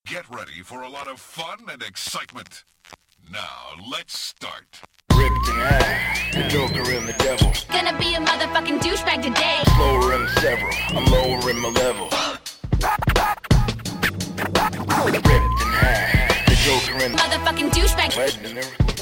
Get ready for a lot of fun and excitement. Now, let's start. Ripped in half, the Joker and the devil. Gonna be a motherfucking douchebag today. Slower in several, I'm lowering my level. Ripped in half, the Joker and the Motherfucking douchebag. legend and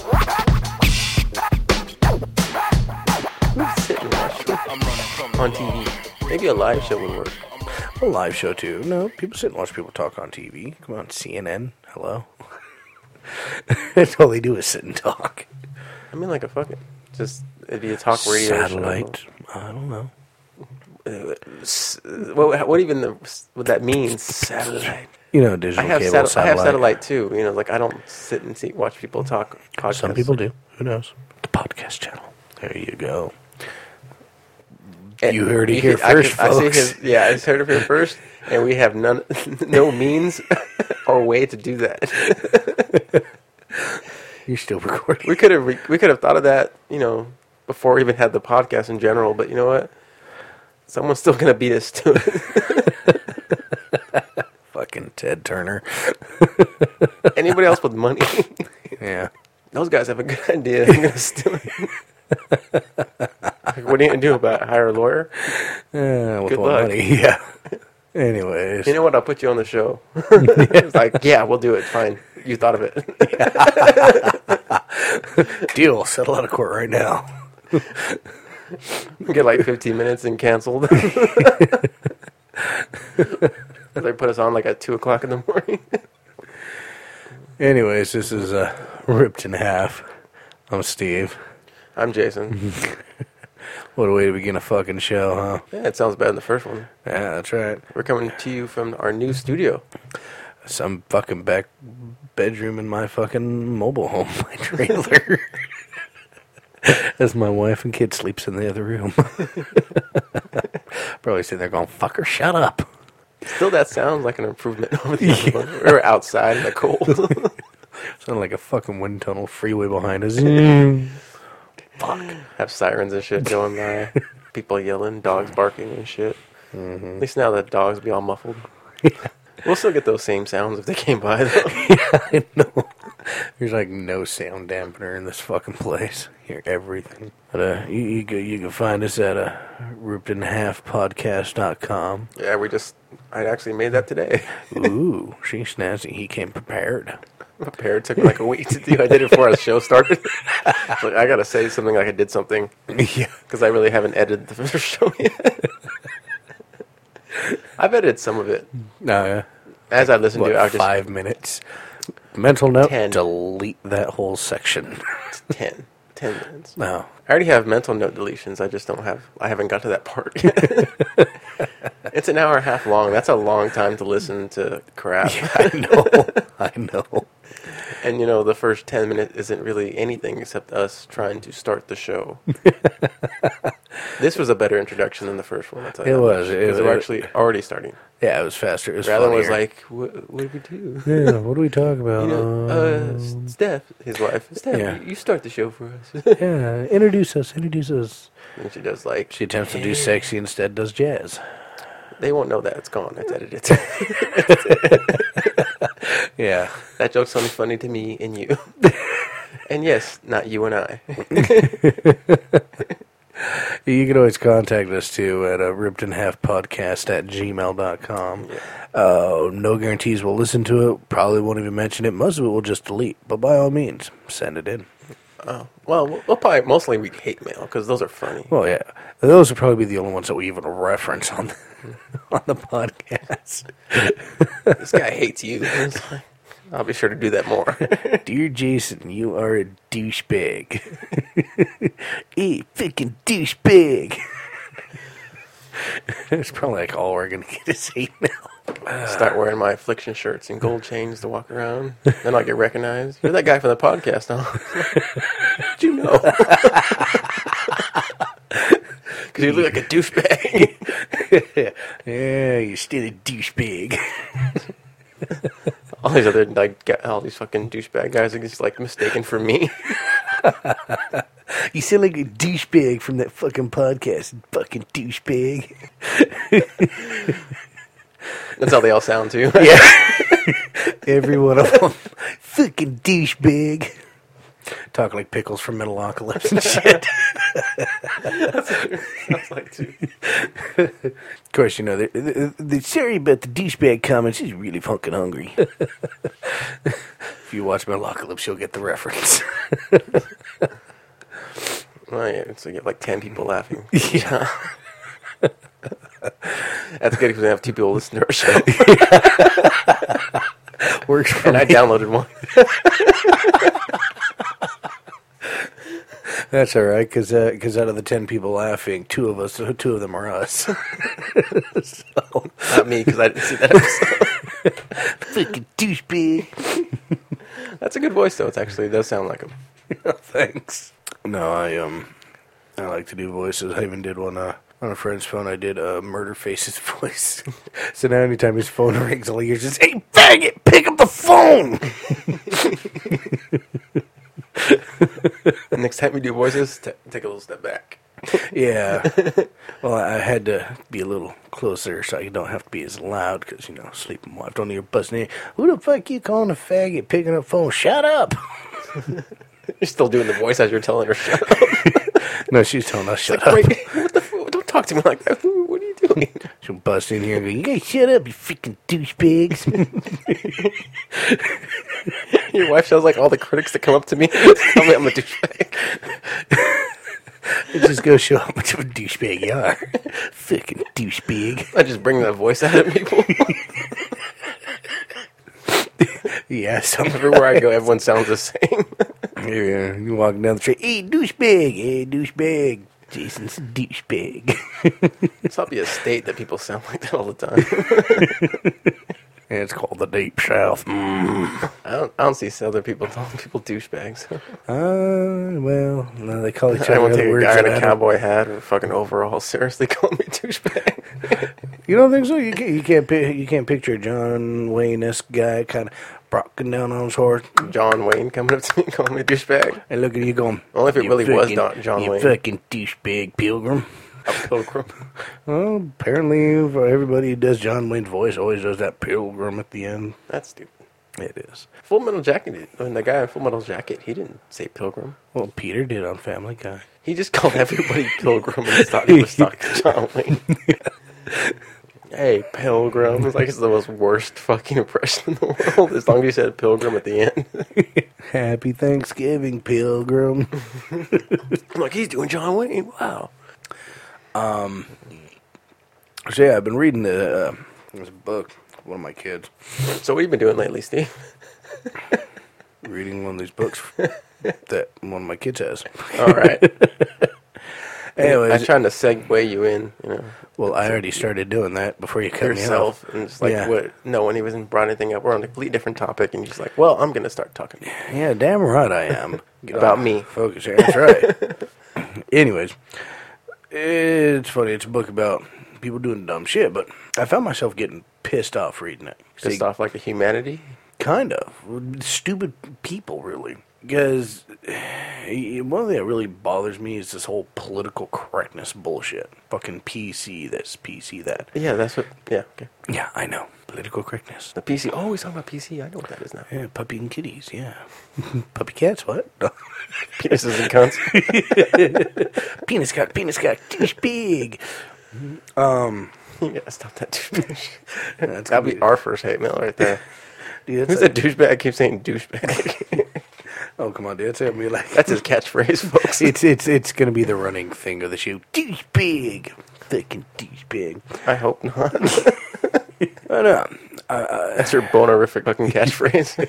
everything. I'm running from the On law. TV. Maybe a live show would work. A live show too. No, people sit and watch people talk on TV. Come on, CNN. Hello. That's all they do is sit and talk. I mean, like a fucking just it'd be a talk radio Satellite. I don't know. show. What even what that means? Satellite. You know, digital I have cable satellite. I have satellite too. You know, like I don't sit and watch people talk. Podcasts. Some people do. Who knows? The podcast channel. There you go. And You heard it here first, I see folks. I just heard it here first, and we have no means or way to do that. You're still recording. We could have thought of that, you know, before we even had the podcast in general. But you know what? Someone's still gonna beat us to it. Fucking Ted Turner. Anybody else with money? Yeah. Those guys have a good idea. I'm gonna steal it. Like, what are you gonna do about it? Hire a lawyer? With Good what luck. money? Yeah. Anyways. You know what? I'll put you on the show. It's like, yeah, we'll do it. Fine. You thought of it. Deal. Settle out of court right now. Get like 15 minutes and canceled. They put us on like at 2 o'clock in the morning. Anyways, this is Ripped in Half. I'm Steve. I'm Jason. What a way to begin a fucking show, huh? Yeah, it sounds better than the first one. Yeah, that's right. We're coming to you from our new studio. Some fucking back bedroom in my fucking mobile home, my trailer. As my wife and kid sleeps in the other room. Probably sitting there going, fucker, shut up. Still, that sounds like an improvement over the other one. We were outside in the cold. Sounded like a fucking wind tunnel freeway behind us. Fuck. Have sirens and shit going by. People yelling, dogs barking and shit. At least now the dogs be all muffled. We'll still get those same sounds if they came by, though. I know. There's like no sound dampener in this fucking place. Hear everything. But you can find us at rippedinhalfpodcast.com. Yeah, I actually made that today. Ooh, she's snazzy. He came prepared. Prepared. Took me like a week to do. I did it before the show started. It's like, I gotta say something like I did something. Yeah. Because I really haven't edited the first show yet. I've edited some of it. No, As I listen to it, I'll just 5 minutes. Mental note, 10. delete that whole section. 10 minutes. No. I already have mental note deletions. I haven't got to that part yet. It's an hour and a half long. That's a long time to listen to crap. I know. And, you know, the first 10 minutes isn't really anything except us trying to start the show. This was a better introduction than the first one, I'll tell you. It that was. much, because It- we're actually already starting. Yeah, it was faster. It was Rather funnier. was like, what do we do? Yeah, what do we talk about? You know, Steph, his wife. Steph, Yeah. you start the show for us. Yeah, introduce us. And she does like, She attempts to do sexy, instead does jazz. they won't know that. It's gone. It's edited. Yeah. That joke's only funny to me and you. And yes, not you and I. You can always contact us, too, at rippedinhalfpodcast@gmail.com. Yeah. No guarantees we'll listen to it. Probably won't even mention it. Most of it we'll just delete. But by all means, send it in. Oh, well, we'll probably mostly read hate mail because those are funny. Well, yeah. Those will probably be the only ones that we even reference on the podcast. This guy hates you. It's like, I'll be sure to do that more. Dear Jason, you are a douchebag. Hey, fucking douchebag. It's probably like all we're going to get is hate mail. Start wearing my affliction shirts and gold chains to walk around. Then I'll get recognized. You're that guy from the podcast, huh? How'd you know? Because you look like a douchebag. Yeah, you're still a douchebag. All these fucking douchebag guys are just like mistaken for me. You sound like a douchebag from that fucking podcast, fucking douchebag. That's how they all sound too. Yeah. Every one of them. Fucking douchebag. Talk like Pickles from Metalocalypse and shit. Sounds like too. Of course, you know, the sorry about the douchebag comments. He's really fucking hungry. If you watch Metalocalypse, you'll get the reference. Oh, yeah, so you have like 10 people laughing. Yeah. That's good because we have 2 people listening to our show. Works for And I me. downloaded one. That's all right, because out of the 10 people laughing, 2 of them are us. So, Not me because I didn't see that episode. fucking douchebag. That's a good voice though. It does sound like him. Thanks. No, I like to do voices. I even did one on a friend's phone. I did Murderface's voice. So now anytime his phone rings, all he hears is, "Hey, faggot, pick up the phone!" Next time you do voices, take a little step back. Yeah. Well, I had to be a little closer so you don't have to be as loud because, you know, sleeping wife don't hear busting in. Who the fuck you calling a faggot picking up phone? Shut up! You're still doing the voice as you're telling her shut up. No, she's telling us shut up. Wait, what the fuck? Don't talk to me like that. What are you doing? She'll bust in here and go, "You guys shut up, you freaking douchebags." Your wife sounds like all the critics that come up to me and tell me I'm a douchebag. It just goes show how much of a douchebag you are. Fucking douchebag. I just bring that voice out at people. Yeah, Everywhere I go, everyone sounds the same. Yeah, you walking down the street, "Hey, douchebag, hey, douchebag. Jason's a douchebag." It's probably a state that people sound like that all the time. And it's called the Deep South. I don't see Southern people calling people douchebags. Well, no, they call each I other won't take other a words. guy in that a I don't- cowboy hat or fucking overall seriously calling me a douchebag. You don't think so? You can't picture a John Wayne-esque guy kind of rocking down on his horse John Wayne coming up to me and calling me a douchebag. and looking at you going, Only if it "You really was fucking- John you Wayne." fucking douchebag pilgrim." A pilgrim. Well, apparently for everybody who does John Wayne's voice always does that pilgrim at the end. That's stupid. It is. Full Metal Jacket. The guy in Full Metal Jacket, he didn't say pilgrim. Well, Peter did on Family Guy. He just called everybody pilgrim and thought he was talking to John Wayne. Hey, pilgrim. It's like it's the most worst fucking impression in the world. As long as you said pilgrim at the end. Happy Thanksgiving, pilgrim. I'm like, he's doing John Wayne. Wow. So yeah, I've been reading there's a book. One of my kids So what have you been doing lately, Steve? reading one of these books that one of my kids has. All right. Anyways, I'm trying to segue you in, well, I already started doing that before you cut me off. yourself. And just like, Yeah. when he wasn't brought anything up, we're on a completely different topic. And you're just like, well, I'm going to start talking Yeah, damn right I am. Get about on. me. Focus here. That's right. Anyways, it's funny. It's a book about people doing dumb shit, but I found myself getting pissed off reading it. Just off like a humanity. Kind of. Stupid people, really. Because one thing that really bothers me is this whole political correctness bullshit. Fucking PC this, PC that. Yeah, that's what, yeah, okay. Yeah, I know. Political correctness. The PC, oh, he's talking about PC. I know what that is now. Yeah, puppy and kitties, yeah. Puppy cats, what? Penises and cunts. Penis cat, douche big. You gotta stop that douchebag. That's That'll gonna be our first hate mail right there. Dude, Who's that's a douchebag? Keeps saying douchebag. oh, come on, dude. That's gonna be like That's his catchphrase, folks. it's gonna be the running thing of the show. Douche big, fucking douche big. I hope not. I know. That's your bonerific fucking catchphrase.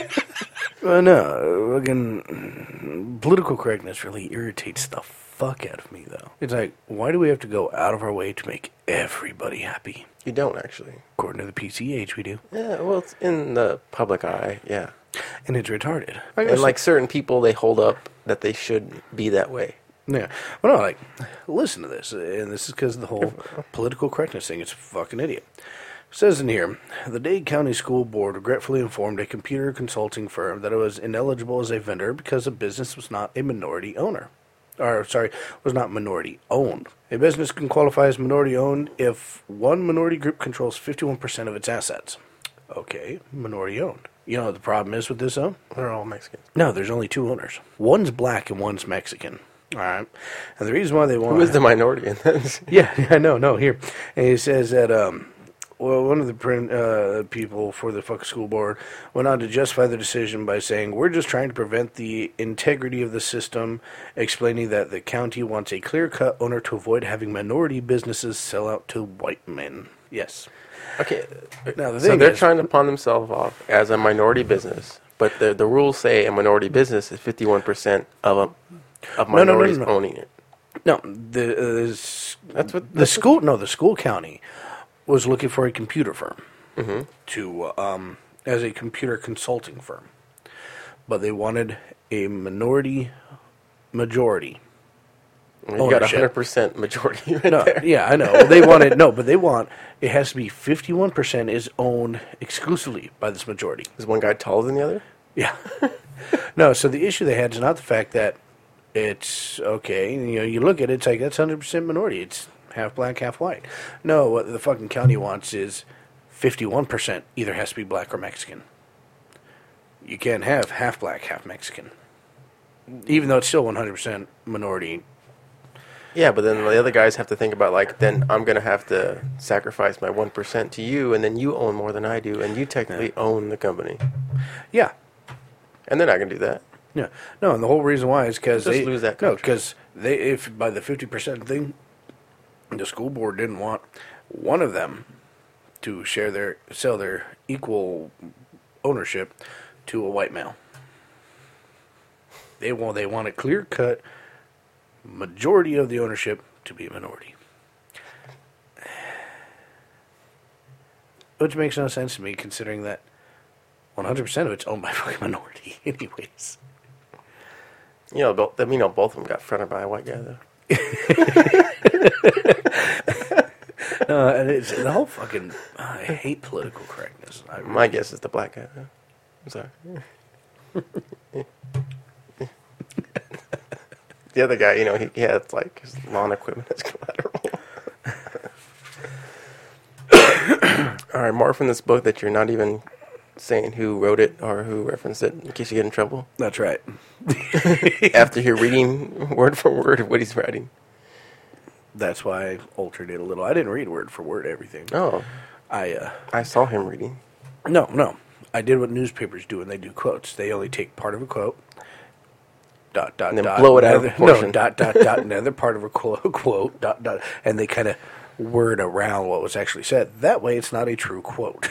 I know. Fucking political correctness really irritates the fuck out of me, though. It's like, why do we have to go out of our way to make everybody happy? You don't actually. According to the PCH, we do, Yeah, well, it's in the public eye, yeah. and it's retarded. And like certain people, they hold up that they should be that way. Yeah. Well, no, like, listen to this. And this is because of the whole political correctness thing. It's a fucking idiot. It says in here, the Dade County School Board regretfully informed a computer consulting firm that it was ineligible as a vendor because the business was not a minority owner. Was not minority owned. A business can qualify as minority owned if one minority group controls 51% of its assets. Okay, minority owned. You know what the problem is with this, though? They're all Mexican. No, there's only 2 owners. One's black and one's Mexican. All right. And the reason why they want... Who is the minority in this? Yeah, I know. No, here. And he says that, well, one of the people for the fucking school board went on to justify the decision by saying, we're just trying to prevent the integrity of the system, explaining that the county wants a clear-cut owner to avoid having minority businesses sell out to white men. Yes. Okay. Now, the So thing they're is, trying to pawn themselves off as a minority business, but the rules say a minority business is 51% of minorities no. owning it. No, That's what the school county was looking for a computer firm to as a computer consulting firm, but they wanted a majority. You got ownership. 100% majority right No, there. yeah, I know. They wanted but they want it has to be 51% is owned exclusively by this majority. Is one guy taller than the other? Yeah. No, so the issue they had is not the fact that it's okay. You know, you look at it, it's like that's 100% minority. It's half black, half white. No, what the fucking county wants is 51% either has to be black or Mexican. You can't have half black, half Mexican. Even though it's still 100% minority. Yeah, but then the other guys have to think about, like, then I'm going to have to sacrifice my 1% to you, and then you own more than I do, and you technically own the company. Yeah. And they're not going to do that. Yeah. No, and the whole reason why is because Just they lose that no, contract. because if by the 50% thing, the school board didn't want one of them to sell their equal ownership to a white male. They want a clear cut majority of the ownership to be a minority, which makes no sense to me considering that 100% of it's owned by a fucking minority, anyways. You know, both of them got fronted by a white guy, though. And it's the whole fucking. I hate political correctness. My guess is the black guy, though. I'm sorry. The other guy, you know, he had, like, his lawn equipment as collateral. All right, more from this book that you're not even saying who wrote it or who referenced it in case you get in trouble. That's right. After you're reading word for word what he's writing. That's why I altered it a little. I didn't read word for word everything. Oh, I saw him reading. No. I did what newspapers do when they do quotes. They only take part of a quote, dot, And then dot, blow it out of another- proportion. No, dot, dot, another part of a quote, dot, dot, and they kind of word around what was actually said. That way it's not a true quote.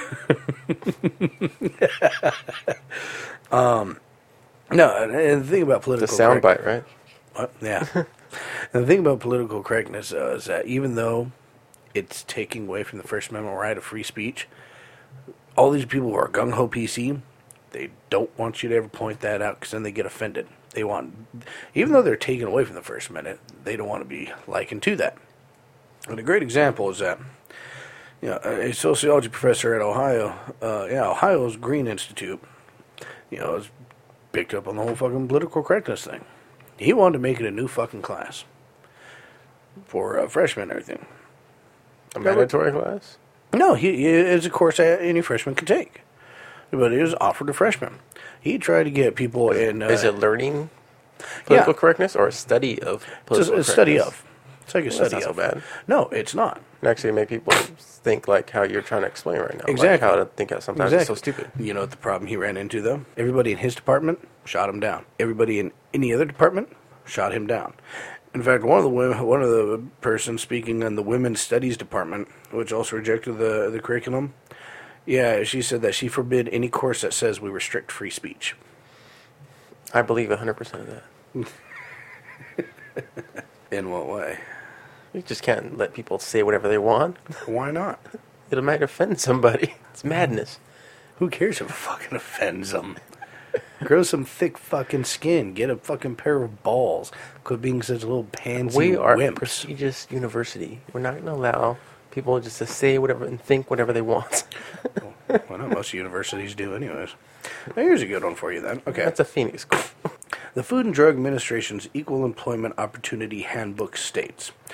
No, and the thing about The political soundbite, right? What? Yeah. And the thing about political correctness is that even though it's taking away from the First Amendment right of free speech, all these people who are gung-ho PC, they don't want you to ever point that out because then they get offended. They want, even though they're taken away from the First Amendment, they don't want to be likened to that. And a great example is that, you know, a sociology professor at Ohio, Ohio's Green Institute, you know, is picked up on the whole fucking political correctness thing. He wanted to make it a new fucking class for freshmen and everything. A mandatory class? No, it's a course that any freshman can take. But it was offered to freshmen. He tried to get people in... Is it learning political correctness or a study of political It's a study correctness? of. It's like a Well, study that's not of. so bad. No, it's not. And actually make people think like how you're trying to explain right now. Exactly. Like how to think of sometimes it's so stupid. You know what the problem he ran into, though? Everybody in his department shot him down. Everybody in any other department shot him down. In fact, one of the persons speaking in the women's studies department, which also rejected the curriculum, yeah, she said that she forbid any course that says we restrict free speech. I believe 100% of that. In what way? You just can't let people say whatever they want. Why not? It might offend somebody. It's madness. Who cares if it fucking offends them? Grow some thick fucking skin. Get a fucking pair of balls. Quit being such a little pansy We are a wimps. prestigious university. We're not going to allow people just to say whatever and think whatever they want. Well, not most universities do anyways. Now, here's a good one for you then. Okay. That's a Phoenix school. The Food and Drug Administration's Equal Employment Opportunity Handbook states,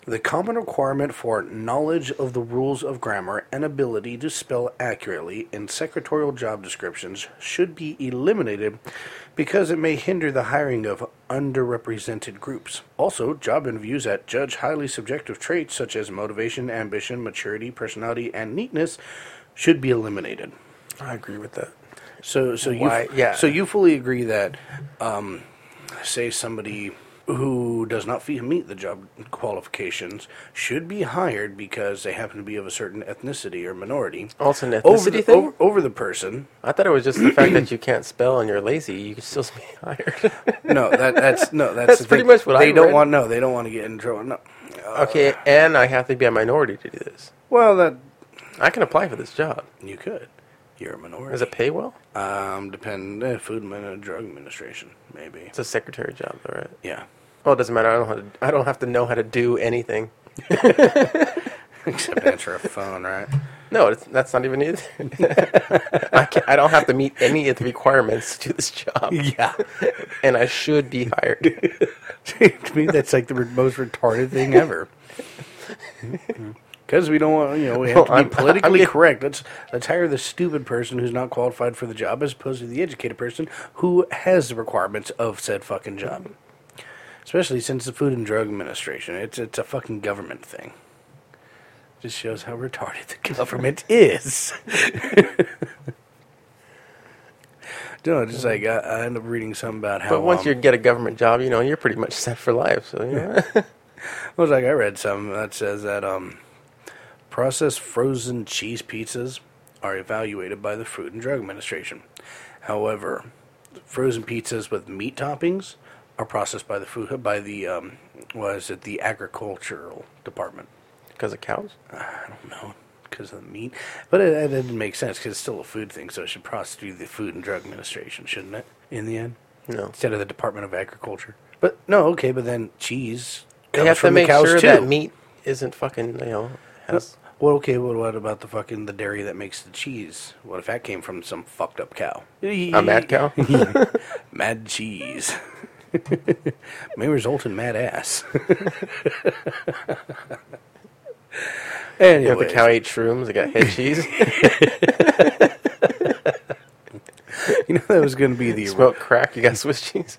The common requirement for knowledge of the rules of grammar and ability to spell accurately in secretarial job descriptions should be eliminated because it may hinder the hiring of underrepresented groups. Also, job interviews that judge highly subjective traits such as motivation, ambition, maturity, personality, and neatness should be eliminated. I agree with that. So you fully agree that, say somebody who does not meet the job qualifications should be hired because they happen to be of a certain ethnicity or minority. Oh, it's an ethnicity thing? Over the person. I thought it was just the fact that you can't spell and you're lazy. You could still be hired. That's That's the pretty thing. much what I they don't read. want. No, they don't want to get in trouble. No. Okay, and I have to be a minority to do this. Well, that I can apply for this job. you could. You're a minority. Does it pay well? Food and Drug Administration, maybe. It's a secretary job, though, right? Yeah. Oh, it doesn't matter. I don't have to know how to do anything. Except answer a phone, right? No, that's not even it. I don't have to meet any of the requirements to do this job. Yeah. And I should be hired. To me, that's like the most retarded thing ever. Because we don't want, we have to be politically correct. Let's hire the stupid person who's not qualified for the job as opposed to the educated person who has the requirements of said fucking job. Especially since the Food and Drug Administration, it's a fucking government thing. Just shows how retarded the government is. No, just like I end up reading something about how. But once you get a government job, you're pretty much set for life. So I was like, I read something that says that processed frozen cheese pizzas are evaluated by the Food and Drug Administration. However, frozen pizzas with meat toppings are processed by the agricultural department. because of cows. I don't know, because of the meat, but it didn't make sense because it's still a food thing, so it should prosecute the Food and Drug Administration, shouldn't it? In the end, No, instead of the Department of Agriculture. But no, okay, but then cheese. they comes have to from the make cows sure too. that meat isn't fucking has. Well, okay, well, what about the dairy that makes the cheese? What if that came from some fucked up cow? A mad cow? Mad cheese. May result in mad ass. Anyway, The cow ate shrooms. It got head cheese. that was going to be the Smoke crack. You got Swiss cheese.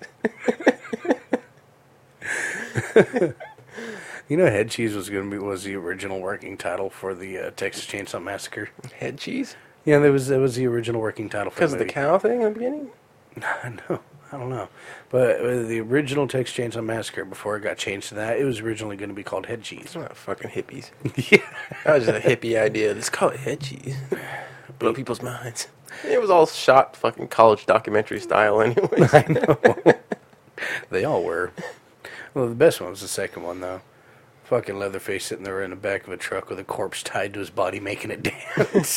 head cheese was the original working title for the Texas Chainsaw Massacre. Head cheese? Yeah, that was the original working title for Because the of the movie. cow thing in the beginning? I don't know. But the original Texas Chainsaw Massacre, before it got changed to that, it was originally going to be called Head Cheese. It's not fucking hippies. Yeah. That was just a hippie idea. Let's call it head cheese. Blow people's minds. It was all shot fucking college documentary style anyway. I know. They all were. Well, the best one was the second one, though. Fucking Leatherface sitting there in the back of a truck with a corpse tied to his body making it dance.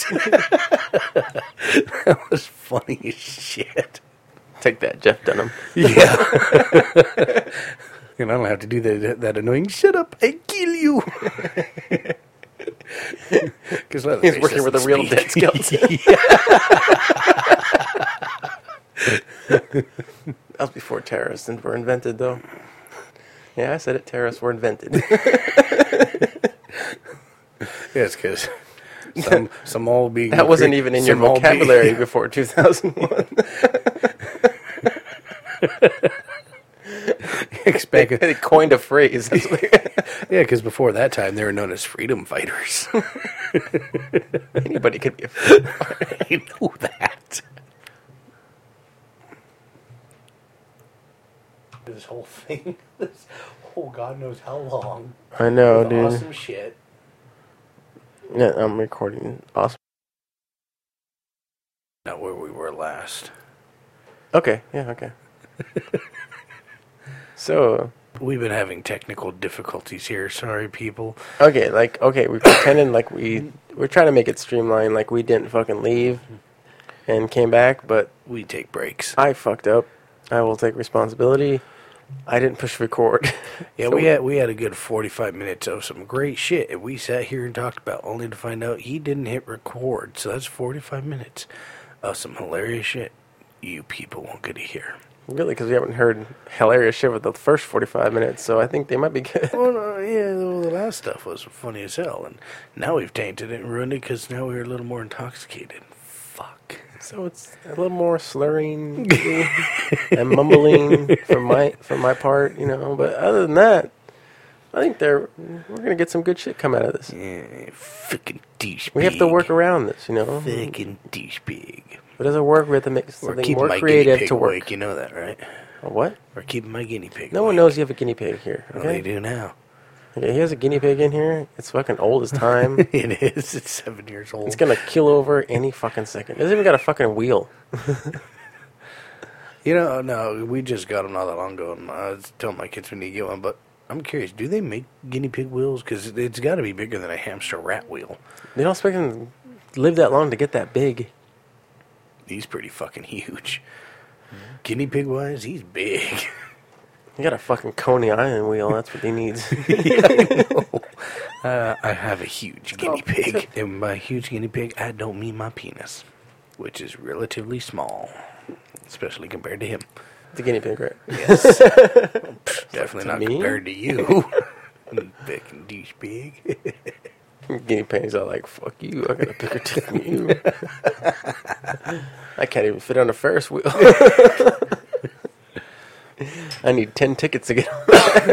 That was funny as shit. Take that, Jeff Dunham. Yeah. And I don't have to do that annoying, shut up, I kill you. Because He's working with a real dead skeleton. That was before terrorists were invented, though. Yeah, I said it. Terrorists were invented. Yes, because some all being... That wasn't even in your vocabulary before 2001. They coined a phrase. Yeah, because before that time, they were known as freedom fighters. Anybody could be a freedom fighter. I know that. This whole thing, this whole God knows how long. I know, With dude. awesome shit. Yeah, I'm recording. Awesome. Not where we were last. Okay, yeah, okay. So, We've been having technical difficulties here. Sorry, people. okay, we're pretending like we're trying to make it streamlined, like we didn't fucking leave and came back, but We take breaks. I fucked up. I will take responsibility. I didn't push record. Yeah, So- we had a good 45 minutes of some great shit, and we sat here and talked about only to find out he didn't hit record. So that's 45 minutes of some hilarious shit you people won't get to hear. Really, because we haven't heard hilarious shit with the first 45 minutes, so I think they might be good. Well, no, yeah, the last stuff was funny as hell, and now we've tainted it and ruined it because now we're a little more intoxicated. Fuck. So it's a little more slurring and mumbling from my part, you know. But other than that, I think we're gonna get some good shit come out of this. Yeah, fucking douchebag. We have to work around this, you know. Fucking douchebag. If it doesn't work, we have to make We're something keeping more my guinea creative pig to work. awake, you know that, right? A what? We're keeping my guinea pig No one awake. knows you have a guinea pig here. Well, Okay? they do now. Okay, he has a guinea pig in here. It's fucking old as time. It is. It's 7 years old. It's gonna kill over any fucking second. It hasn't even got a fucking wheel. You know, no, we just got them not that long ago, and I was telling my kids we need to get one, but I'm curious, do they make guinea pig wheels? Because it's got to be bigger than a hamster rat wheel. They don't expect him to live that long to get that big. He's pretty fucking huge. Guinea pig wise, he's big. He got a fucking Coney Island wheel. That's what he needs. I have a huge guinea pig. And by huge guinea pig, I don't mean my penis, which is relatively small, especially compared to him. The guinea pig, right? Yes. Definitely To not me? compared to you. Fucking douchebag. Guinea pigs are like, fuck you. I got a bigger dick than you. I can't even fit on a Ferris wheel. I need 10 tickets to get on.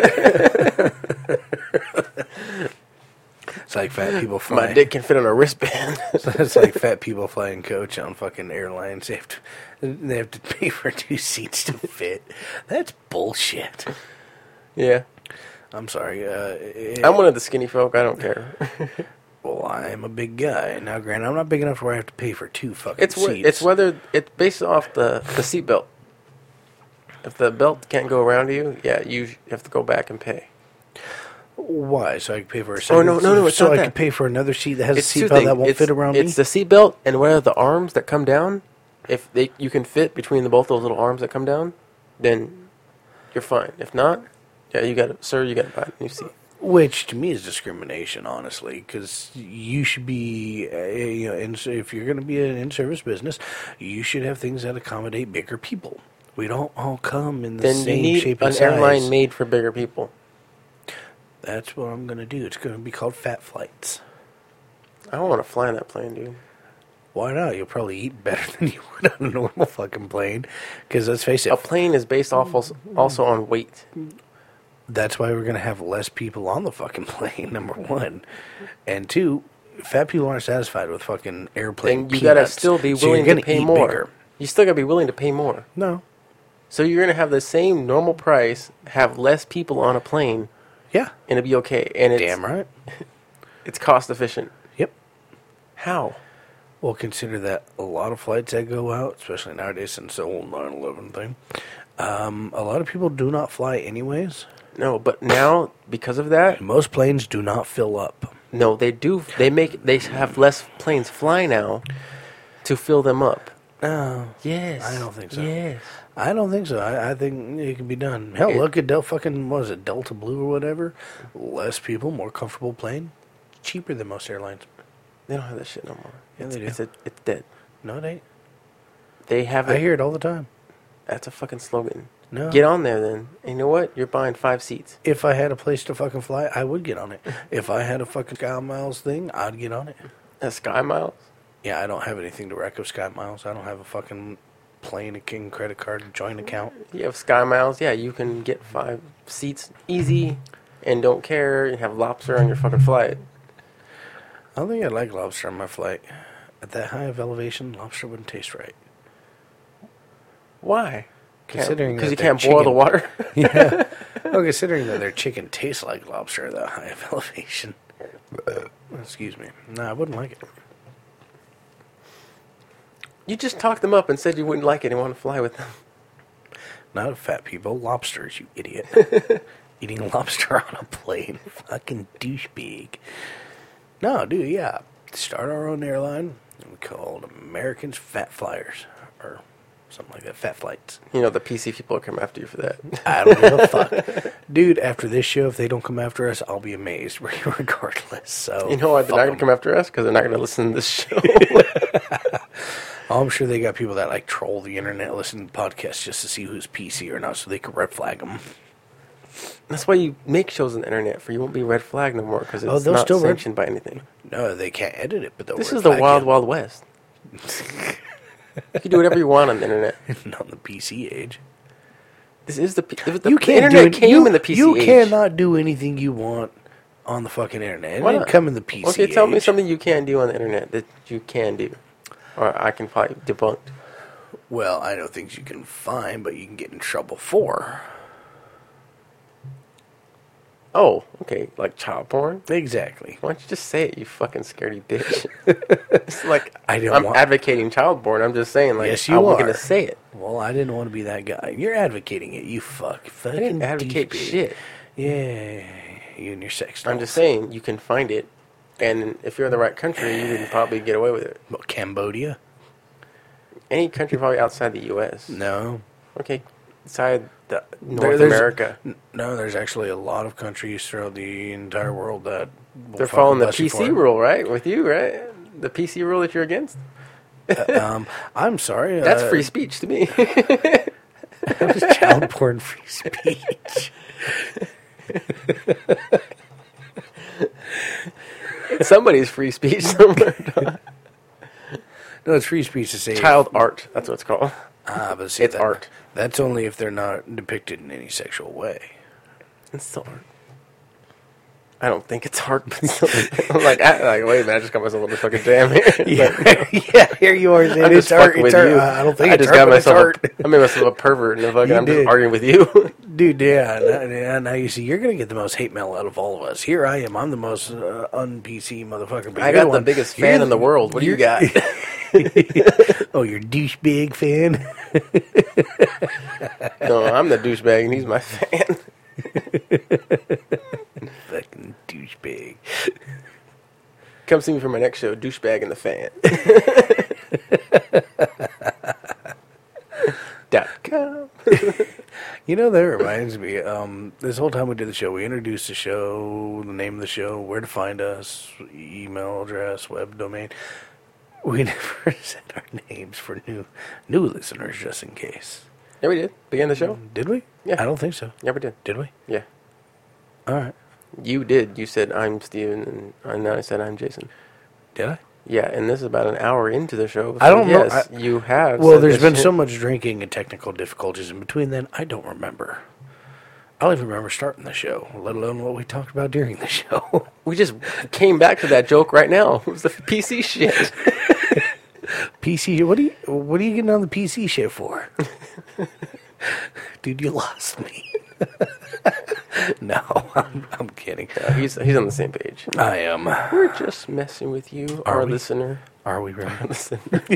It's like fat people flying. My dick can fit on a wristband. It's like fat people flying coach on fucking airlines. They have to pay for 2 seats to fit. That's bullshit. Yeah. I'm sorry. I'm one of the skinny folk. I don't care. Well, I'm a big guy. Now, granted, I'm not big enough where I have to pay for 2 fucking seats. It's whether it's based off the seat belt. If the belt can't go around you, yeah, you have to go back and pay. Why? So I can pay for a second? no, it's so not I that. can pay for another seat that has a It's two seatbelt things. that won't fit around me? It's the seat belt and where the arms that come down. If you can fit between both those little arms that come down, then you're fine. If not, yeah, you got to buy a new seat. Which to me is discrimination, honestly, because you should be, if you're going to be an in-service business, you should have things that accommodate bigger people. We don't all come in the Then same you need shape and an size. airline made for bigger people. That's what I'm going to do. It's going to be called Fat Flights. I don't want to fly in that plane, dude. Why not? You'll probably eat better than you would on a normal fucking plane. Because let's face it, A plane is based off also on weight. that's why we're going to have less people on the fucking plane, number one. And two, fat people aren't satisfied with fucking airplane Then you gotta peanuts. still be So you're willing gonna to pay eat more. bigger. You still gotta be willing to pay more. No. So you're gonna have the same normal price, have less people on a plane, Yeah. and it'll be okay. And it's Damn right. it's cost efficient. Yep. How? Well, consider that a lot of flights that go out, especially nowadays since the whole 9/11 thing, a lot of people do not fly anyways. No, but now because of that, Most planes do not fill up. no, they do. They have less planes fly now to fill them up. No. Yes, I don't think so. Yes, I don't think so. I think it can be done. Hell, look at Delta Blue or whatever. Less people, more comfortable plane. Cheaper than most airlines. they don't have that shit no more. Yeah, it's, they do. It's dead. No, it ain't. They have I it. hear it all the time. That's a fucking slogan. No. Get on there then. And you know what? You're buying 5 seats. If I had a place to fucking fly, I would get on it. If I had a fucking Sky Miles thing, I'd get on it. That's Sky Miles. Yeah, I don't have anything to wreck of Sky Miles. I don't have a fucking plane, a King credit card, joint account. You have Sky Miles. Yeah, you can get 5 seats easy and don't care and have lobster on your fucking flight. I don't think I'd like lobster on my flight. At that high of elevation, lobster wouldn't taste right. Why? Considering Because that you their can't boil the chicken- water. Yeah. Well, considering that their chicken tastes like lobster at that high of elevation. Excuse me. No, I wouldn't like it. You just talked them up and said you wouldn't like it and want to fly with them. Not fat people, lobsters, you idiot. Eating lobster on a plane. Fucking douchebag. No, dude, yeah. Start our own airline. We call it Americans Fat Flyers. Or something like that. Fat Flights. You know, the PC people will come after you for that. I don't give a fuck. Dude, after this show, if they don't come after us, I'll be amazed regardless. So You know why they're fuck not going 'em. to come after us? Because they're not going to listen to this show. I'm sure they got people that like troll the internet, listen to podcasts just to see who's PC or not, so they can red flag them. That's why you make shows on the internet, for you won't be red flagged no more, because it's they'll not still sanctioned by anything. No, they can't edit it, but they'll This red is the flag wild, you. wild west. You can do whatever you want on the internet. Not in the PC age. This is the You can't internet do came in the PC You age. cannot do anything you want on the fucking internet. It Why didn't not? come in the PC Okay, tell me age. something you can do on the internet that you can do, or I can probably debunk. Well, I know things you can find, but you can get in trouble for. Oh, okay, like child porn. Exactly. Why don't you just say it, you fucking scaredy bitch? It's like I'm advocating child porn. I'm just saying, like, Yes, you I'm are. going to say it. Well, I didn't want to be that guy. You're advocating it, you I fucking didn't advocate douchebag. shit. Yeah, you and your sex I'm just saying you can find it, and if you're in the right country, you can probably get away with it. What, Cambodia? Any country probably outside the U.S. No. Okay, inside the North There's- America. No, there's actually a lot of countries throughout the entire world that will They're fucking following the bless you for PC it. rule, right? With you, right? The PC rule that you're against? I'm sorry. That's free speech to me. That was child porn free speech. Somebody's free speech somewhere. No, it's free speech to say Child art. That's what it's called. but see, It's art. That's only if they're not depicted in any sexual way. It's still art. I don't think it's art, but still, I'm like, wait a minute, I just got myself a little fucking jam here. Yeah, here you are saying I'm it's just art. fucking It's with art. you. I don't think I it's just art, got but it's myself. art. I made myself a pervert, and fucking, You I'm did. just arguing with you. Dude, yeah, now you see, you're going to get the most hate mail out of all of us. Here I am. I'm the most un-PC motherfucker. But I you're got the one- biggest you're fan in the world. What do you got? Oh, you're douchebag fan? No, I'm the douchebag, and he's my fan. Fucking douchebag. Come see me for my next show, douchebag and the fan. .com. You know, that reminds me. This whole time we did the show, we introduced the show, the name of the show, where to find us, email address, web domain. We never said our names for new listeners, just in case. Yeah, we did. Began the show? Did we? Yeah. I don't think so. Yeah, we did. Did we? Yeah. All right. You did. You said, I'm Steven, and I said, I'm Jason. Did I? Yeah, and this is about an hour into the show. I don't know. Yes, you have. Well, said there's this been shit. so much drinking and technical difficulties in between then, I don't remember. I don't even remember starting the show, let alone what we talked about during the show. We just came back to that joke right now. It was the PC shit. PC, what are you getting on the PC shit for? Dude, you lost me. No, I'm kidding. He's on the same page. I am. We're just messing with you, Are our we? listener. Are we really? Listener.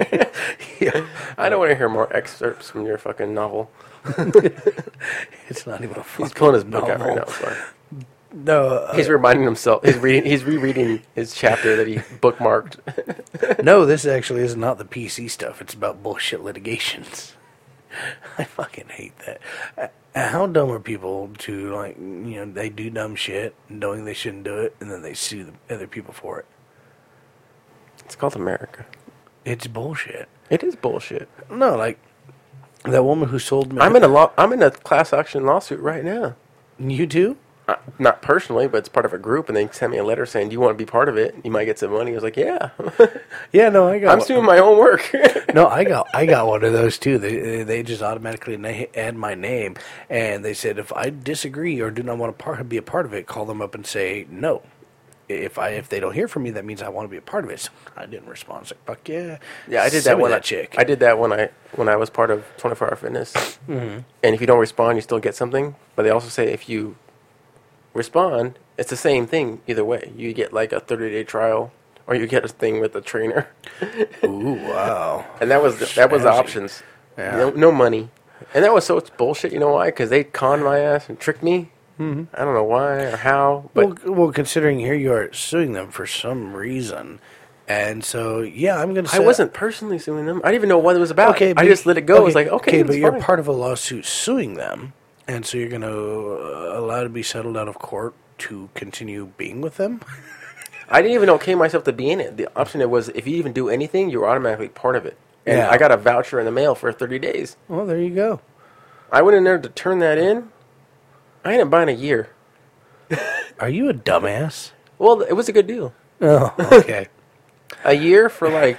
I don't want to hear more excerpts from your fucking novel. It's not even a fucking He's pulling his book out right novel. now. Sorry. No, He's reminding himself. He's rereading his chapter that he bookmarked. no, this actually is not the PC stuff. It's about bullshit litigations. I fucking hate that. How dumb are people to, like, they do dumb shit knowing they shouldn't do it, and then they sue the other people for it? It's called America. It's bullshit. It is bullshit. No, like, that woman who sold me... I'm in a class action lawsuit right now. You too? Not personally, but it's part of a group, and they sent me a letter saying, "Do you want to be part of it? You might get some money." I was like, "Yeah." Yeah, no, I got I'm doing my own work. No, I got one of those too. They just automatically add my name, and they said if I disagree or do not want to be a part of it, call them up and say no. If they don't hear from me, that means I want to be a part of it. So I didn't respond. I was like, fuck yeah. Yeah, I did Send that me when that chick. I did that when I was part of 24 Hour Fitness. Mm-hmm. And if you don't respond, you still get something. But they also say if you respond, it's the same thing either way. You get like a 30-day trial, or you get a thing with a trainer. Ooh, wow. And that was the options. Yeah. No money. And that was so it's bullshit. You know why? Because they conned my ass and tricked me. Mm-hmm. I don't know why or how. But Well, considering here you are suing them for some reason, and so yeah, I'm going to say I wasn't personally suing them. I didn't even know what it was about. Okay, I just let it go. I was like, okay, but that's you're fine. part of a lawsuit suing them, and so you're going to allow to be settled out of court to continue being with them. I didn't even okay myself to be in it. The option it was if you even do anything, you're automatically part of it. And Yeah. I got a voucher in the mail for 30 days. Well, there you go. I went in there to turn that in. I ended up buying a year. Are you a dumbass? Well, it was a good deal. Oh, okay. A year for like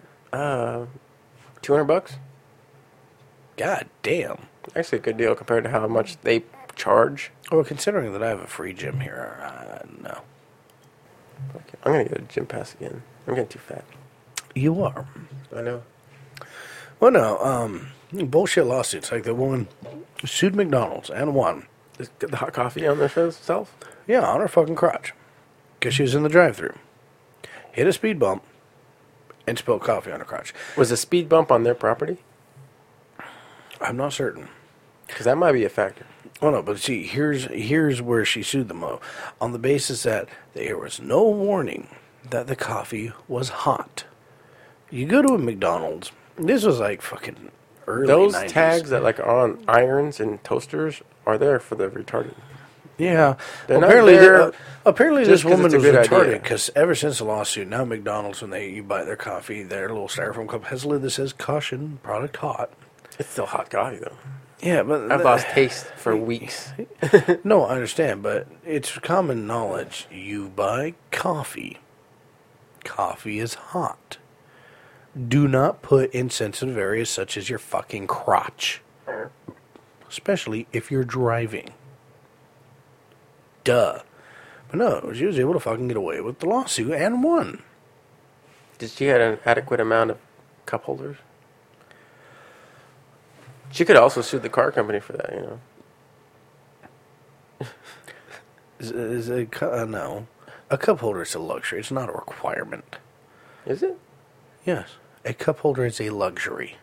$200. God damn. Actually, a good deal compared to how much they charge. Well, considering that I have a free gym here, no. I'm gonna get a gym pass again. I'm getting too fat. You are. I know. Well, no, bullshit lawsuits like the woman sued McDonald's and won. Just get the hot coffee on their self. Yeah, on her fucking crotch. Because she was in the drive-thru. Hit a speed bump and spilled coffee on her crotch. Was a speed bump on their property? I'm not certain. Because that might be a factor. Oh, no, but see, here's where she sued them, though. On the basis that there was no warning that the coffee was hot. You go to a McDonald's. This was like fucking early Those 90s. tags that like are on irons and toasters are there for the retarded. Yeah. They're not Apparently, there apparently just this 'cause woman it's a was good retarded idea. because ever since the lawsuit, now McDonald's, when you buy their coffee, their little styrofoam cup has a lid that says "Caution, product hot." It's still hot coffee though. Yeah, but I've lost taste for weeks. no, I understand, but it's common knowledge. You buy coffee. Coffee is hot. Do not put in sensitive areas such as your fucking crotch. Especially if you're driving. Duh. But no, she was able to fucking get away with the lawsuit and won. Did she have an adequate amount of cup holders? She could also sue the car company for that, you know. No. A cup holder is a luxury. It's not a requirement. Is it? Yes. A cup holder is a luxury.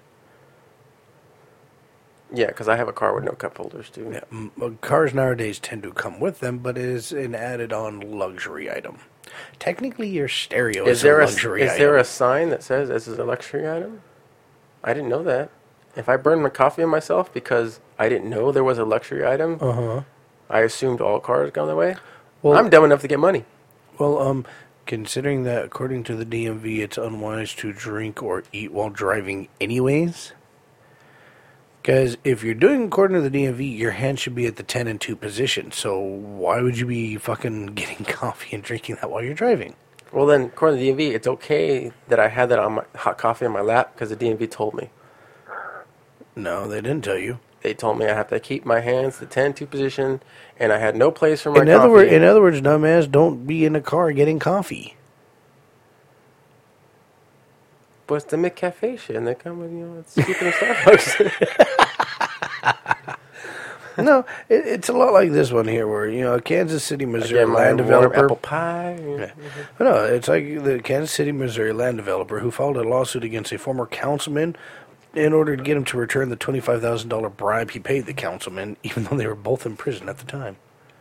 Yeah, because I have a car with no cup holders too. Yeah, cars nowadays tend to come with them, but it is an added-on luxury item. Technically, your stereo is a luxury item. Is there a sign that says this is a luxury item? I didn't know that. If I burned my coffee on myself because I didn't know there was a luxury item, I assumed all cars go that way. Well, I'm dumb enough to get money. Well, considering that according to the DMV, it's unwise to drink or eat while driving anyways. Because if you're doing according to the DMV, your hand should be at the 10 and 2 position. So why would you be fucking getting coffee and drinking that while you're driving? Well, then, according to the DMV, it's okay that I had that on my hot coffee on my lap because the DMV told me. No, they didn't tell you. They told me I have to keep my hands the 10-2 position, and I had no place for my In coffee. other words, dumbass, don't be in a car getting coffee. But it's the McCafe shit, and they come with, it's cheaper than Starbucks. No, it's a lot like this one here, where a Kansas City, Missouri Again, my land warm developer. apple pie. Yeah. No, it's like the Kansas City, Missouri land developer who filed a lawsuit against a former councilman in order to get him to return the $25,000 bribe he paid the councilman, even though they were both in prison at the time.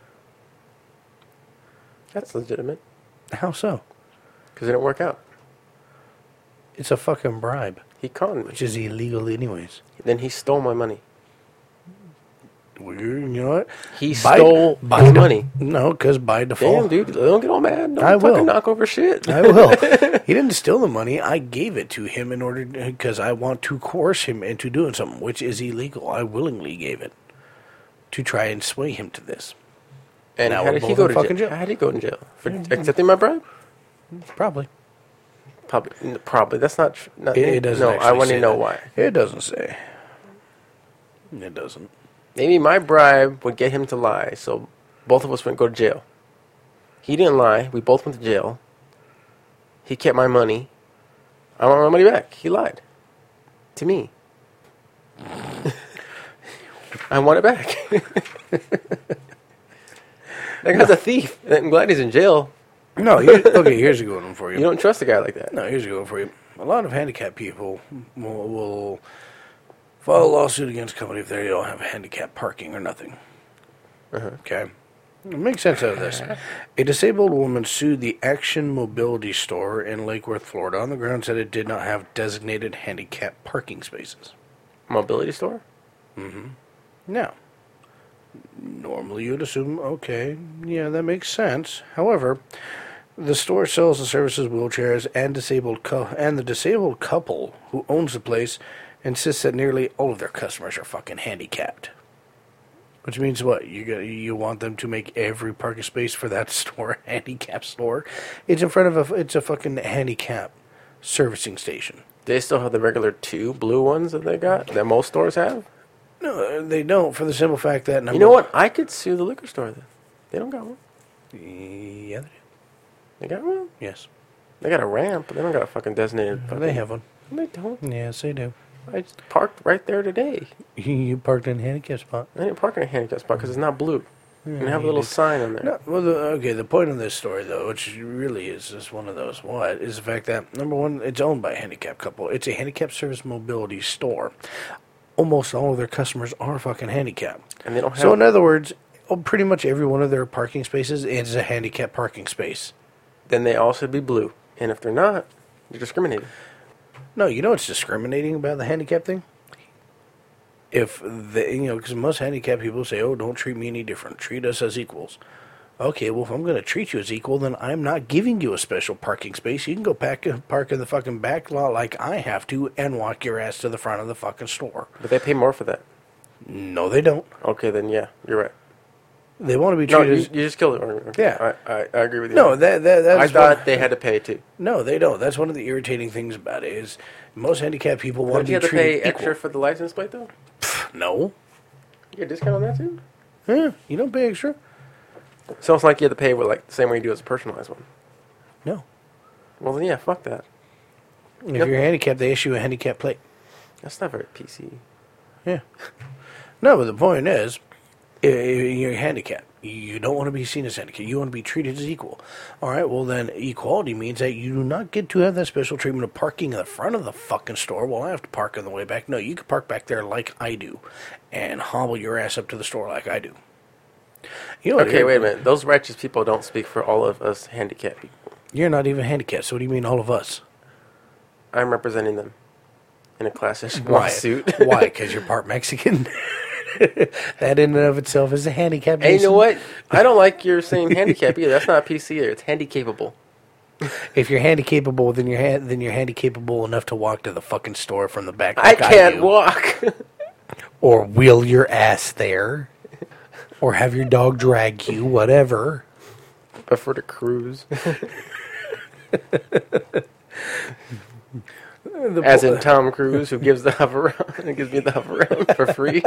That's legitimate. How so? Because it didn't work out. It's a fucking bribe, He conned me. which is illegal anyways. Then he stole my money. Weird, you know what? He stole my money. No, because by default. Damn, dude, don't get all mad. Don't I will. fucking knock over shit. I will. He didn't steal the money. I gave it to him in order because I want to coerce him into doing something, which is illegal. I willingly gave it to try and sway him to this. And Now how we're did he both go in to fucking jail? jail. How did he go to jail? For accepting my bribe? Probably. Probably. That's not. It doesn't. No, actually I want say to know that. why. It doesn't say. It doesn't. Maybe my bribe would get him to lie, so both of us wouldn't go to jail. He didn't lie. We both went to jail. He kept my money. I want my money back. He lied to me. I want it back. That guy's a thief. I'm glad he's in jail. No, here's a good one for you. You don't trust a guy like that. No, here's a good one for you. A lot of handicapped people will file a lawsuit against a company if they don't have handicap parking or nothing. Okay? It makes sense out of this. A disabled woman sued the Action Mobility store in Lake Worth, Florida on the grounds that it did not have designated handicap parking spaces. Mobility store? Now, normally you'd assume, okay, yeah, that makes sense. However, The store sells and services wheelchairs, and the disabled couple who owns the place insists that nearly all of their customers are fucking handicapped. Which means what? You want them to make every parking space for that store a handicap store? It's in front of it's a fucking handicap servicing station. They still have the regular 2 blue ones that they got that most stores have. No, they don't. For the simple fact that You know what? I could sue the liquor store then. They don't got one. Yeah, they do. They got one. Yes, They got a ramp, but they don't got a fucking designated. they have one. They don't. Yes, they do. I just parked right there today. You parked in a handicap spot. I didn't park in a handicap spot because it's not blue. And they have a little sign on there. No, well, the point of this story, though, which really is just one of those, is the fact that, number one, it's owned by a handicapped couple. It's a handicap service mobility store. Almost all of their customers are fucking handicapped. And they don't have... So, in other words, pretty much every one of their parking spaces is a handicapped parking space. Then they all should be blue. And if they're not, you're discriminating. No, you know what's discriminating about the handicap thing? If they, because most handicapped people say, "Oh, don't treat me any different. Treat us as equals." Okay, well, if I'm going to treat you as equal, then I'm not giving you a special parking space. You can go park in the fucking back lot like I have to and walk your ass to the front of the fucking store. But they pay more for that. No, they don't. Okay, then yeah, you're right. They want to be No, treated you just killed it. Okay. Yeah. I agree with you. No, that's I thought they had to pay too. No, they don't. That's one of the irritating things about it is most handicapped people want Don't to you be have to treated pay equal. extra for the license plate though? No. You get a discount on that too? Yeah, you don't pay extra. Sounds like you have to pay with like the same way you do as a personalized one. No. Well then, yeah, fuck that. If you're handicapped, they issue a handicap plate. That's not very PC. Yeah. No, but the point is, you're handicapped. You don't want to be seen as handicapped. You want to be treated as equal. All right, well then, equality means that you do not get to have that special treatment of parking in the front of the fucking store. Well, I have to park on the way back. No, you can park back there like I do and hobble your ass up to the store like I do. You know what, Okay, wait a minute. Those righteous people don't speak for all of us handicapped people. You're not even handicapped, so what do you mean all of us? I'm representing them in a class action Why? lawsuit. Why? Because you're part Mexican? That in and of itself is a handicap. Hey, you know Jason. what? I don't like your saying handicap either. That's not PC either. It's handicapable. If you're handicapable, then you're handicapable enough to walk to the fucking store from the back. I like can't do. walk. Or wheel your ass there. Or have your dog drag you, whatever. I prefer to cruise. As in Tom Cruise, who gives the hover around, gives me the hover around for free.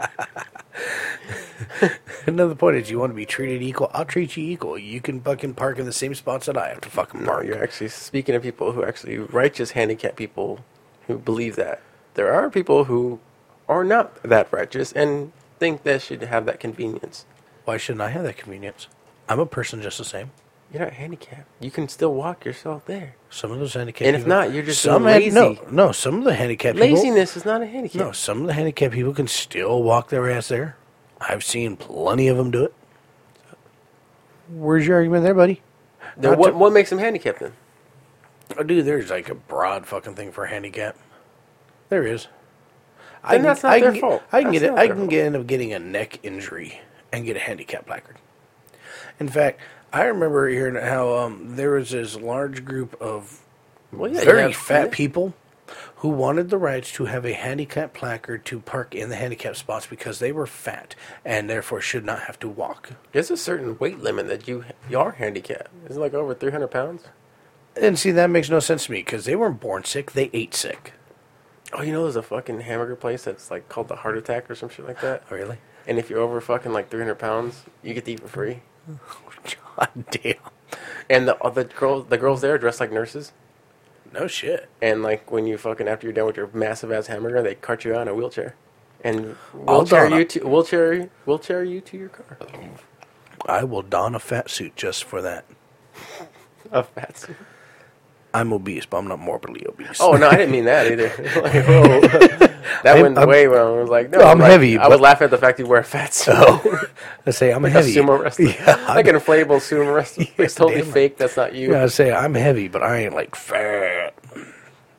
Another point is, you want to be treated equal. I'll treat you equal. You can fucking park in the same spots that I have to fucking No, park. you're actually speaking of people who actually righteous handicapped people who believe that. There are people who are not that righteous and think they should have that convenience. Why shouldn't I have that convenience? I'm a person just the same. You're not handicapped. You can still walk yourself there. Some of those handicapped And if people... not, you're just some lazy. No, some of the handicapped people... Laziness is not a handicap. No, some of the handicapped people can still walk their ass there. I've seen plenty of them do it. Where's your argument there, buddy? Then Not what makes them handicapped then? Oh, dude, there's like a broad fucking thing for handicap. There is. Then that's not their fault. I can That's get it. not I their can end up getting a neck injury and get a handicap placard. In fact, I remember hearing how there was this large group of very fat people who wanted the rights to have a handicap placard to park in the handicap spots because they were fat and therefore should not have to walk. There's a certain weight limit that you are handicapped. Isn't it like over 300 pounds? And see, that makes no sense to me because they weren't born sick; they ate sick. Oh, you know there's a fucking hamburger place that's like called the Heart Attack or some shit like that? Really? And if you're over fucking like 300 pounds, you get to eat for free. God damn! And the girls there are dressed like nurses. No shit. And like when you fucking, after you're done with your massive ass hamburger, they cart you out in a wheelchair. And I'll wheelchair don you to your car. I will don a fat suit just for that. A fat suit. I'm obese, but I'm not morbidly obese. Oh no, I didn't mean that either. Like, whoa. That went way wrong. I was like, no, I'm like, heavy, I was but- laughing at the fact you wear a fat suit. Oh, I say I'm Like heavy. a sumo wrestler. Yeah, Like an inflatable sumo wrestler. It's totally damn. fake. That's not you. Yeah, I say I'm heavy, but I ain't like fat.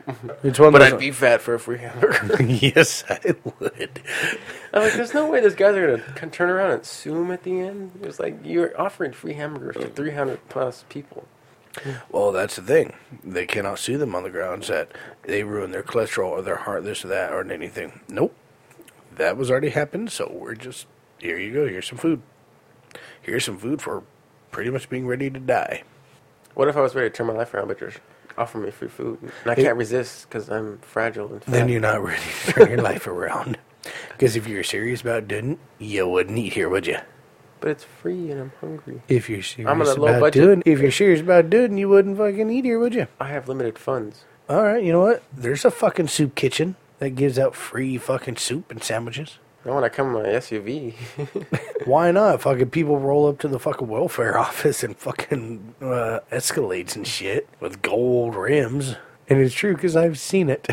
It's one But of I'd those. be fat for a free hamburger. Yes, I would. I'm like, there's no way those guys are gonna turn around and sue him at the end. It's like you're offering free hamburgers to 300 plus people. Well, that's the thing. They cannot sue them on the grounds that they ruined their cholesterol or their heart, this or that, or anything. Nope. That was already happened, so we're just, here you go, here's some food. Here's some food for pretty much being ready to die. What if I was ready to turn my life around, but you're offering me free food, and I can't resist because I'm fragile and fat? Then you're not ready to turn your life around. Because if you're serious about doing it, you wouldn't eat here, would you? But it's free and I'm hungry. If you're serious I'm on a low about budget. doing, if you're serious about doing, you wouldn't fucking eat here, would you? I have limited funds. All right, you know what? There's a fucking soup kitchen that gives out free fucking soup and sandwiches. Not when I come in my SUV. Why not? Fucking people roll up to the fucking welfare office and fucking Escalades and shit with gold rims. And it's true because I've seen it.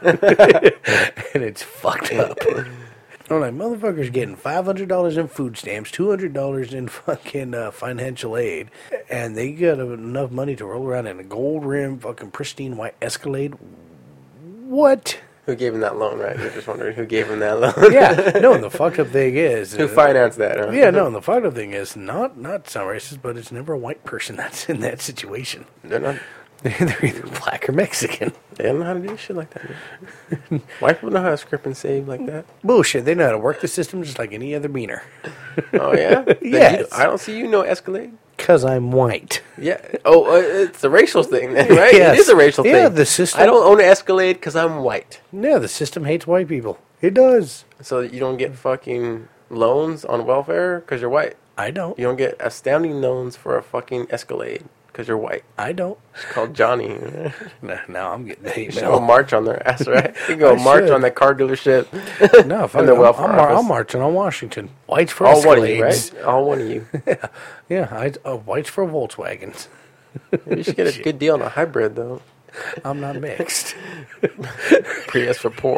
And it's fucked up. I'm like, motherfuckers getting $500 in food stamps, $200 in fucking financial aid, and they got enough money to roll around in a gold rim, fucking pristine white Escalade. What? Who gave him that loan, right? You're just wondering who gave him that loan. Yeah, no, and the fucked up thing is... Who financed that, huh? Yeah, no, and the fucked up thing is not some racist, but it's never a white person that's in that situation. They're not. They're either black or Mexican. They don't know how to do shit like that. Man. White people know how to script and save like that. Bullshit, they know how to work the system just like any other beaner. Oh, yeah? Then Yes. I don't see you know Escalade. Because I'm white. Yeah. Oh, it's a racial thing, then, right? Yes. It is a racial thing. Yeah, the system... I don't own an Escalade because I'm white. No, the system hates white people. It does. So you don't get fucking loans on welfare because you're white. I don't. You don't get astounding loans for a fucking Escalade because you're white. I don't. It's called Johnny. Now I'm getting the hate You should go mail. march on their ass, right? You go I march should. on that car dealership. No, fuck in the it. welfare office. I'm marching on Washington. Whites for All one of you, Escalades. right? All one of you. Yeah, whites for Volkswagens. You should get a good deal on a hybrid, though. I'm not mixed. Prius for poor.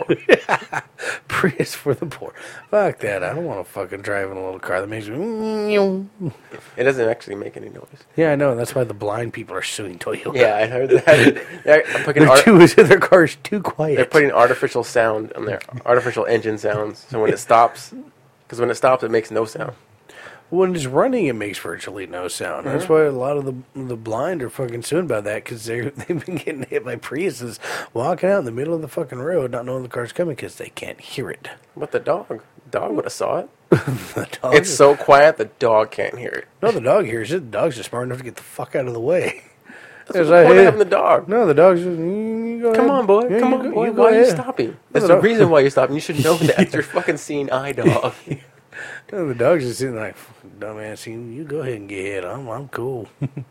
Prius for the poor. Fuck that. I don't want to fucking drive in a little car that makes me... It doesn't actually make any noise. Yeah, I know. That's why the blind people are suing Toyota. Yeah, I heard that. Their car's too quiet. They're putting artificial sound on their artificial engine sounds. So when it stops, because when it stops, it makes no sound. When it's running, it makes virtually no sound. That's why a lot of the blind are fucking suing about that, because they've been getting hit by Priuses walking out in the middle of the fucking road, not knowing the car's coming because they can't hear it. But the dog would have saw it. The dog It's so quiet, the dog can't hear it. No, the dog hears it. The dog's just smart enough to get the fuck out of the way. That's what's the point of having the dog. No, the dog's just, you go Come ahead. on, boy. Yeah, Come you on, go- boy. you go Why are you ahead. stopping? That's No, the no. reason why you're stopping. You should know that. You're fucking seeing eye dog. No, the dog's just sitting like, dumbass, you go ahead and get hit. I'm cool.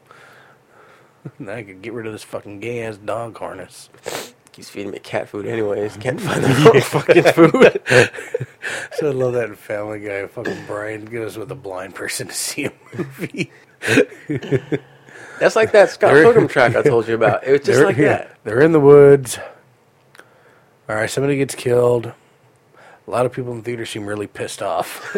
I could get rid of this fucking gay-ass dog harness. Keeps feeding me cat food anyways. Can't find the wrong fucking food. So I love that in Family Guy. Fucking Brian goes with a blind person to see a movie. That's like that Scott Pilgrim track I told you about. It was just like that. They're in the woods. All right, somebody gets killed. A lot of people in the theater seem really pissed off.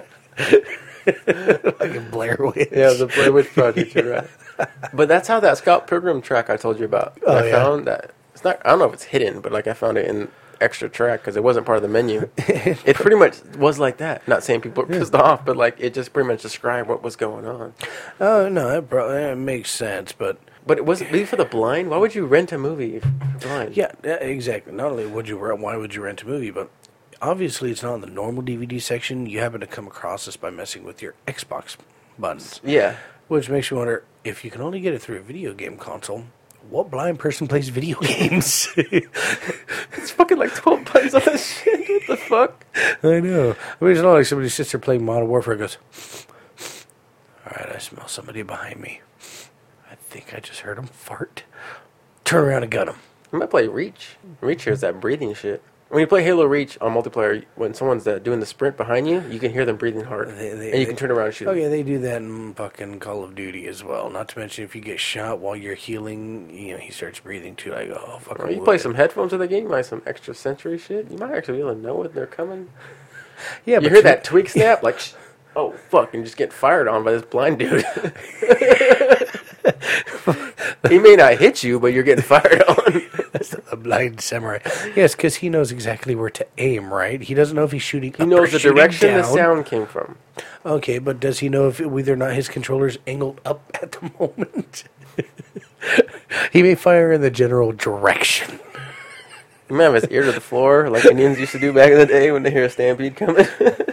Like a Blair Witch. Yeah, the Blair Witch Project, you're right. But that's how that Scott Pilgrim track I told you about. Oh, I yeah. found that. It's not. I don't know if it's hidden, but like I found it in extra track because it wasn't part of the menu. It pretty much was like that. Not saying people were pissed off, but like it just pretty much described what was going on. Oh, no, that makes sense, but... But it wasn't really for the blind. Why would you rent a movie if you're blind? Yeah, exactly. Not only why would you rent a movie, but obviously it's not in the normal DVD section. You happen to come across this by messing with your Xbox buttons. Yeah. Which makes you wonder, if you can only get it through a video game console, what blind person plays video games? It's fucking like 12 buttons on that shit. What the fuck? I know. I mean, it's not like somebody sits there playing Modern Warfare and goes, all right, I smell somebody behind me. I think I just heard him fart. Turn around and gun him. I might play Reach. Reach here is that breathing shit. When you play Halo Reach on multiplayer, when someone's doing the sprint behind you, you can hear them breathing hard. And you can turn around and shoot Oh, them. yeah, they do that in fucking Call of Duty as well. Not to mention, if you get shot while you're healing, he starts breathing too. I go, oh, fucking Or you play some headphones with the game, you might some extra sensory shit. You might actually be able to know when they're coming. Yeah, You but hear that twig snap, like, oh, fuck, and just get fired on by this blind dude. He may not hit you, but you're getting fired on. That's a blind samurai. Yes, because he knows exactly where to aim, right? He doesn't know if he's shooting He up knows or the shooting direction the down. sound came from. Okay, but does he know if whether or not his controller's angled up at the moment? He may fire in the general direction. He might have his ear to the floor, like Indians used to do back in the day when they hear a stampede coming.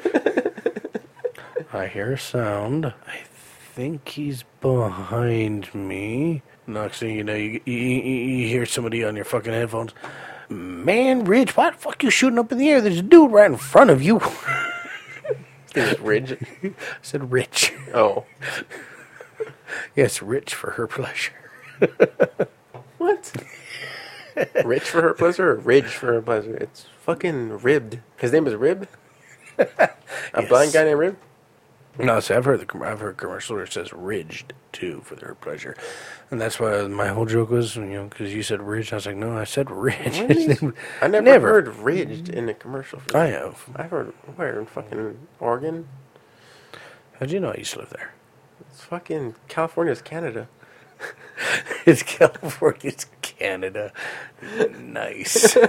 I hear a sound. I think he's behind me. Next thing you know, you hear somebody on your fucking headphones. Man, Rich, why the fuck you shooting up in the air? There's a dude right in front of you. Is Ridge? I said Rich. Oh. Yes, Rich for her pleasure. What? Rich for her pleasure or Ridge for her pleasure? It's fucking Ribbed. His name is Rib? A blind guy named Rib? No, see, I've heard commercial where it says Ridged too for their pleasure, and that's why my whole joke was, because you said Ridge, I was like, no, I said Ridge. I never heard Ridged in a commercial. For I have. I've heard where in fucking Oregon. How'd you know I used to live there? It's fucking California's Canada. It's California's Canada. Nice.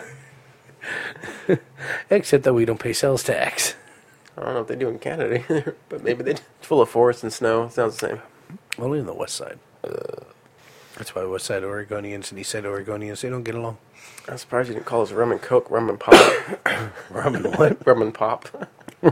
Except that we don't pay sales tax. I don't know if they do in Canada either, but maybe they do. It's full of forest and snow. It sounds the same. Only on the west side. That's why west side Oregonians and east side Oregonians, they don't get along. I'm surprised you didn't call us rum and coke, rum and pop. Rum and what? Rum and pop.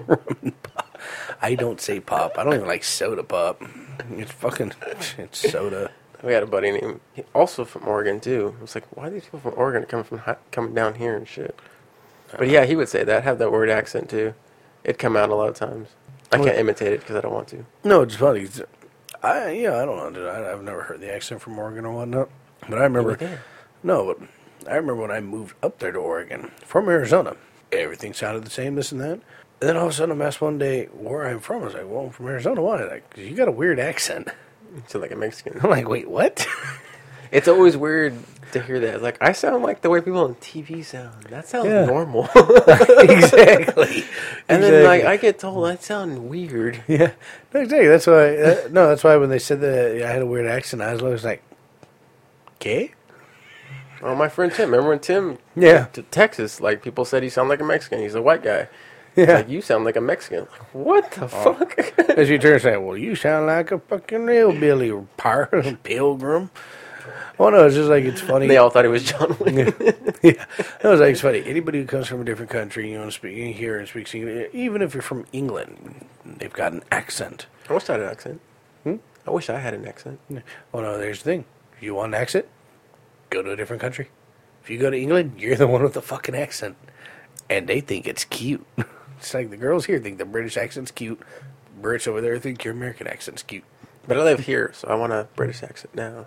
I don't say pop. I don't even like soda pop. It's soda. We had a buddy named, also from Oregon too. I was like, why are these people from Oregon coming down here and shit? But yeah, he would say that, have that word accent too. It'd come out a lot of times. I can't imitate it because I don't want to. No, it's funny. I don't know. I've never heard the accent from Oregon or whatnot. But I remember. No, but I remember when I moved up there to Oregon from Arizona. Everything sounded the same, this and that. And then all of a sudden, I'm asked one day where I'm from. I was like, well, I'm from Arizona. Why? Like, 'cause you got a weird accent. You sound like a Mexican. I'm like, wait, what? It's always weird to hear that. Like, I sound like the way people on TV sound. That sounds normal. Exactly. And then, like, I get told I sound weird. Yeah. No, exactly. That's why. That's why when they said that I had a weird accent, I was always like, "Okay." Oh, my friend Tim. Remember when Tim Yeah. to Texas, like, people said he sounded like a Mexican. He's a white guy. Yeah. Like, you sound like a Mexican. Like, what the fuck? As you turn and say, well, you sound like a fucking hillbilly or pilgrim. Oh, no, it's just like, it's funny. They all thought he was John Wayne. Yeah. No, it's like, it's funny. Anybody who comes from a different country, speaking here and speaks English, even if you're from England, they've got an accent. I wish I had an accent. I wish I had an accent. Oh, no, there's the thing. If you want an accent, go to a different country. If you go to England, you're the one with the fucking accent. And they think it's cute. It's like the girls here think the British accent's cute. Brits over there think your American accent's cute. But I live here, so I want a British accent now.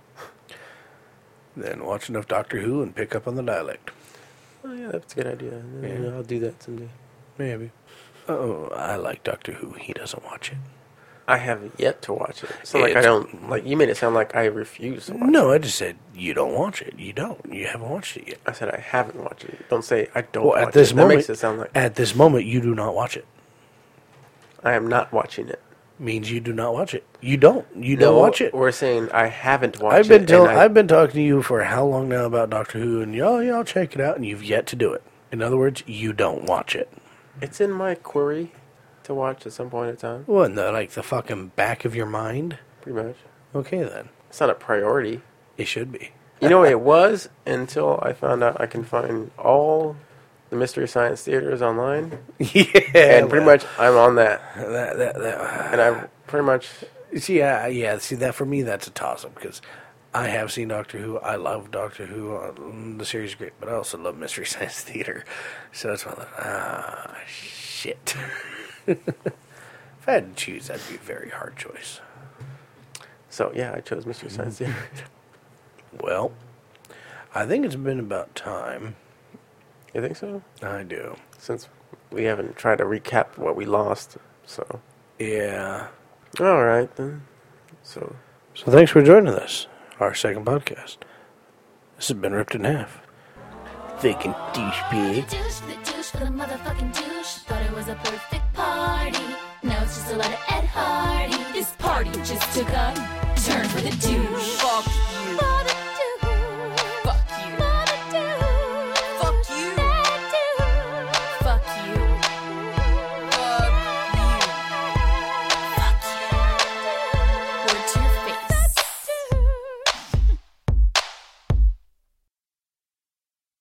Then watch enough Doctor Who and pick up on the dialect. Oh, yeah, that's a good idea. Yeah, I'll do that someday. Maybe. Oh, I like Doctor Who. He doesn't watch it. I have yet to watch it. So, like, I don't... Like, you made it sound like I refuse to watch it. No, I just said, you don't watch it. You don't. You haven't watched it yet. I said I haven't watched it. Don't say I don't Well, watch at this it. moment, That makes it sound like at this moment, you do not watch it. I am not watching it. Means you do not watch it. You don't. You don't watch it. We're saying I haven't watched I've been it. I've been talking to you for how long now about Doctor Who, and y'all check it out, and you've yet to do it. In other words, you don't watch it. It's in my query to watch at some point in time. What, in the fucking back of your mind? Pretty much. Okay, then. It's not a priority. It should be. You know, it was until I found out I can find all the Mystery Science Theaters online. Yeah. And pretty much I'm on that. That. And I pretty much... See, yeah. See, that for me, that's a toss-up, because I have seen Doctor Who. I love Doctor Who. The series is great, but I also love Mystery Science Theater. So that's why I thought, shit. If I had to choose, that'd be a very hard choice. So, yeah, I chose Mystery Science Theater. Well, I think it's been about time. You think so? I do. Since we haven't tried to recap what we lost, so... Yeah. All right, then. So thanks for joining us, our second podcast. This has been Ripped in Half. Fucking douchebag. The douche for the motherfucking douche. Thought it was a perfect party. Now it's just a lot of Ed Hardy. This party just took a turn for the douche. Fuck you.